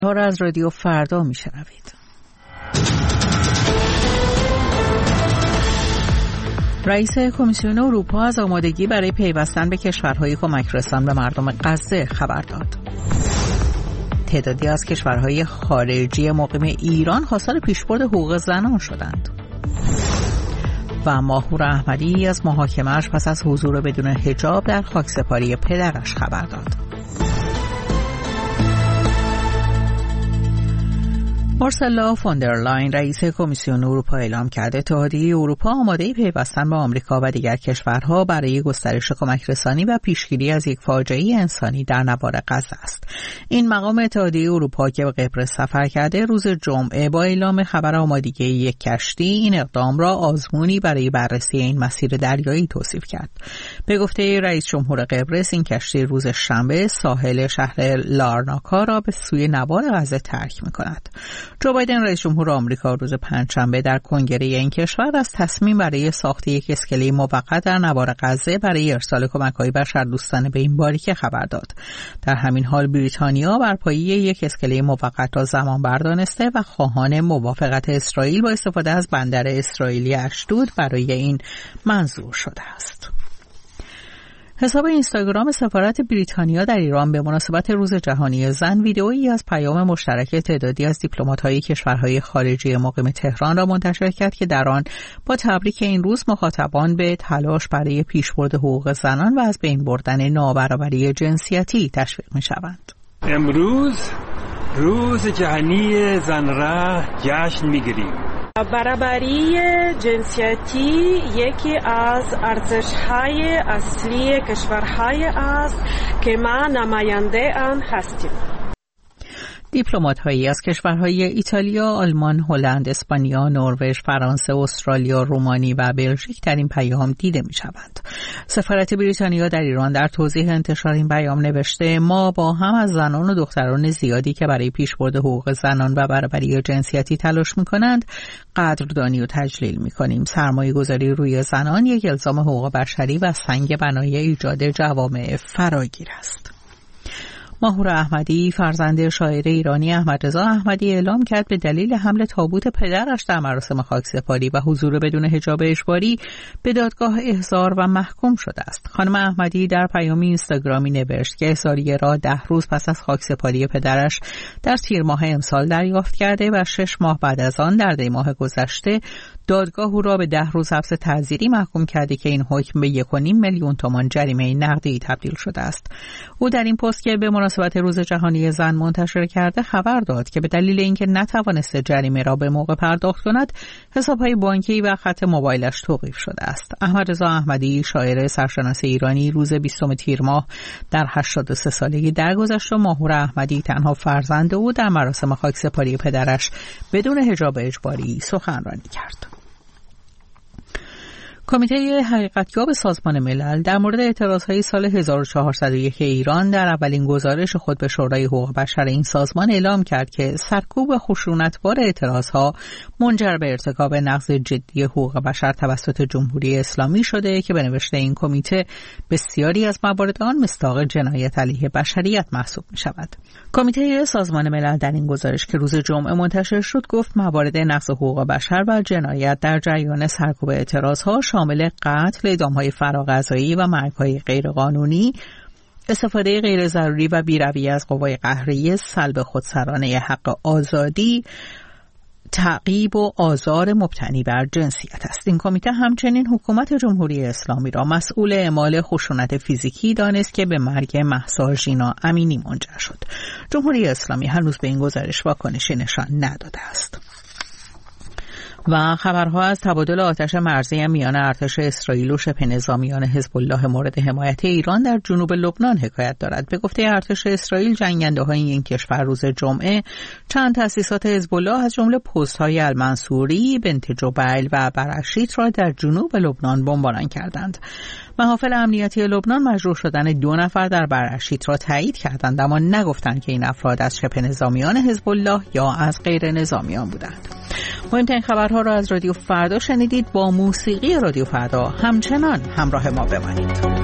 را از رادیو فردا میشنوید. رئیس کمیسیون اروپا از آمادگی برای پیوستن به کشورهای کمکرسان به مردم غزه خبر داد. تعدادی از کشورهای خارجی مقیم ایران خواستار پیشبرد حقوق زنان شدند. و ماهور احمدی از محاکمه‌اش پس از حضور بدون حجاب در خاکسپاری پدرش خبر داد. اورسولا فون در لاین رئیس کمیسیون اروپا اعلام کرده اتحادیه اروپا آماده پیوستن به آمریکا و دیگر کشورها برای گسترش کمکرسانی و پیشگیری از یک فاجعه انسانی در نوار غزه است. این مقام اتحادیه اروپا که به قبرس سفر کرده روز جمعه با اعلام خبر آمادگی یک کشتی این اقدام را آزمونی برای بررسی این مسیر دریایی توصیف کرد. به گفته رئیس جمهور قبرس این کشتی روز شنبه ساحل شهر لارناکا را به سوی نوار غزه ترک می‌کند. جو بایدن رئیس جمهور آمریکا روز پنجشنبه در کنگره این کشور از تصمیم برای ساخت یک اسکله موقت در نوار غزه برای ارسال کمک‌های بشردوستانه به این باریکه خبر داد. در همین حال بریتانیا برپایی یک اسکله موقت را زمان بر دانسته و خواهان موافقت اسرائیل با استفاده از بندر اسرائیلی اشدود برای این منظور شده است. حساب اینستاگرام سفارت بریتانیا در ایران به مناسبت روز جهانی زن ویدئویی از پیام مشترک تعدادی از دیپلمات‌های کشورهای خارجی مقیم تهران را منتشر کرد که در آن با تبریک این روز مخاطبان به تلاش برای پیشبرد حقوق زنان و از بین بردن نابرابری جنسیتی تشویق می‌شوند. امروز روز جهانی زن را جشن می‌گیریم. برابری جنسیتی یکی از ارزش‌های اصلی کشورهای است که ما نماینده آن هستیم. دیپلمات‌هایی از کشورهای ایتالیا، آلمان، هلند، اسپانیا، نروژ، فرانسه، استرالیا، رومانی و بلژیک در این پیام دیده می‌شوند. سفارت بریتانیا در ایران در توضیح انتشار این پیام نوشته: ما با هم از زنان و دختران زیادی که برای پیشبرد حقوق زنان و برابری جنسیتی تلاش می‌کنند قدردانی و تجلیل می‌کنیم. سرمایه‌گذاری روی زنان یک الزام حقوق بشری و سنگ بنای ایجاد جوامع فراگیر است. ماهور احمدی فرزند شاعر ایرانی احمدرضا احمدی اعلام کرد به دلیل حمل تابوت پدرش در مراسم خاکسپاری و حضور بدون حجاب اجباری به دادگاه احضار و محکوم شده است. خانم احمدی در پیامی اینستاگرامی نوشت که احضاریه را 10 روز پس از خاکسپاری پدرش در تیر ماه امسال دریافت کرده و 6 ماه بعد از آن در دی ماه گذشته دادگاه او را به 10 روز حبس تعزیری محکوم کرده که این حکم به 1.5 میلیون تومان جریمه نقدی تبدیل شده است. او در این پست که به مناسبت روز جهانی زن منتشر کرده خبر داد که به دلیل اینکه نتوانسته جریمه را به موقع پرداخت کند حساب‌های بانکی و خط موبایلش توقیف شده است. احمدرضا احمدی شاعر سرشناس ایرانی روز 20 تیر ماه در 83 سالگی درگذشت و ماهور احمدی تنها فرزند او در مراسم خاکسپاری پدرش بدون حجاب اجباری سخنرانی کرد. کمیته حقیقتیاب سازمان ملل در مورد اعتراضهای سال 1401 ایران در اولین گزارش خود به شورای حقوق بشر این سازمان اعلام کرد که سرکوب خشونتبار اعتراضها منجر به ارتکاب نقض جدی حقوق بشر توسط جمهوری اسلامی شده که به نوشته این کمیته بسیاری از موارد آن مصداق جنایت علیه بشریت محسوب می شود. کمیته سازمان ملل در این گزارش که روز جمعه منتشر شد گفت موارد نقض حقوق بشر و جنایت در جریان سرکوب اعتراضها شامل قتل، اعدام‌های فراغذایی و مرگ‌های غیرقانونی، استفاده غیر ضروری و بی‌رویه از قوای قهریه، سلب خودسرانه حق آزادی، تعقیب و آزار مبتنی بر جنسیت است. این کمیته همچنین حکومت جمهوری اسلامی را مسئول اعمال خشونت فیزیکی دانست که به مرگ مهسا ژینا امینی منجر شد. جمهوری اسلامی هنوز به این گزارش واکنشی نشان نداده است. و خبرها از تبادل آتش مرزی میان ارتش اسرائیل و شبه نظامیان حزب الله مورد حمایت ایران در جنوب لبنان حکایت دارد. به گفته ارتش اسرائیل جنگنده‌های این کشور روز جمعه چند تأسیسات حزب الله از جمله پست‌های المنصوری، بنت جبیل و برشیت را در جنوب لبنان بمباران کردند. محافل امنیتی لبنان مجبور شدن 2 نفر در برشیت را تایید کردند اما نگفتند که این افراد از شبه نظامیان حزب الله یا از غیر نظامیان بودند. مهمترین خبرها را از رادیو فردا شنیدید. با موسیقی رادیو فردا همچنان همراه ما بمانید.